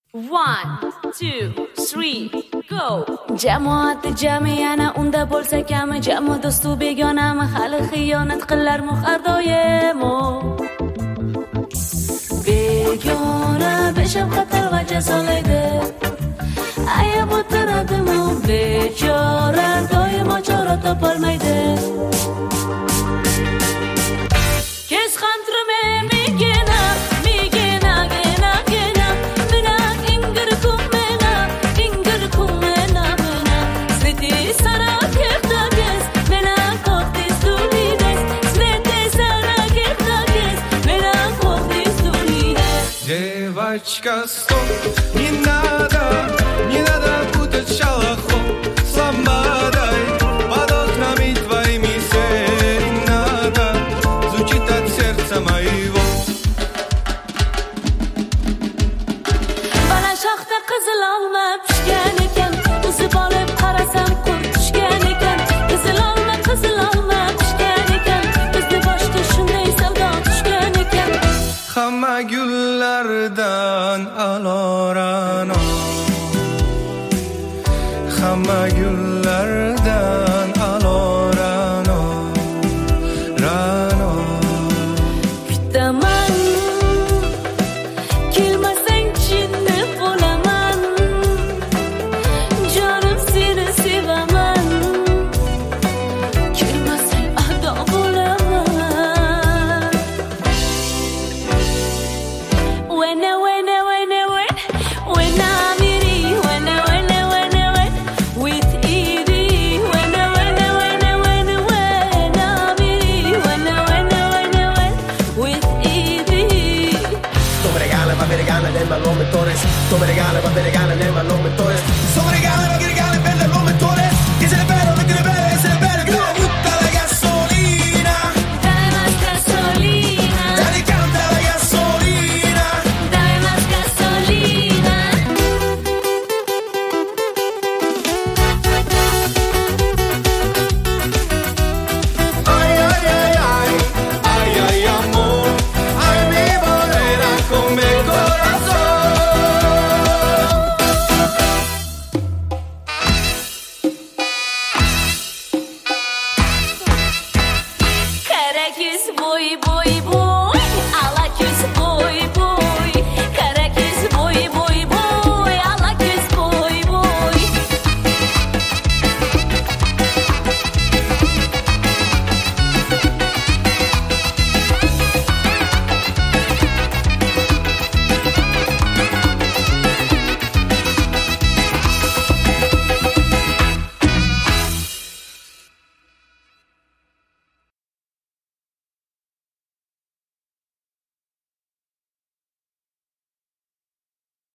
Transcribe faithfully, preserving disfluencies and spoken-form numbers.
One, two, three, go. Jamoat jamiyana unda bo'lsa kami, jamu do'stu begonami, hali xiyonat qilarmu har doim. Begona beshafqat va jazolaydi, ayab o'tiradimi bechora, doimo chora topolmaydi. Kes xantrime migena, migena gena gena, mena ingir kumena, ingir kumena mena. Sveti sara kefta kes, mena koktis dulides, sveti sara kefta kes, mena koktis dulides. Девочка, стоп, не надо, не надо путать шалахом с ламбадой, под окнами твоими серенада звучит от сердца моего. Bana şaxta qizil olma pishgan ekan, o'sib olib qarasam qurt tushgan ekan. Qizil olma, qizil olma pishgan ekan, bizni boshqa shunday savdo tushgan ekan. Hamma gullardan alorano, hamma gullardan alorano, rano. Kutaman, kelmasang chinni bo'laman, jonim seni sevaman. Kelmasang ado bo'laman. When I, when I, when I, when when I'm iri, when I, when I, when I, when with iri, when I, when I, when I, when when I'm iri, when I, when I, when I, when with iri. Tu me regala, ma mi regala nel malnome Torres. Tu me regala, ma mi regala nel malnome Torres. Tu me regala,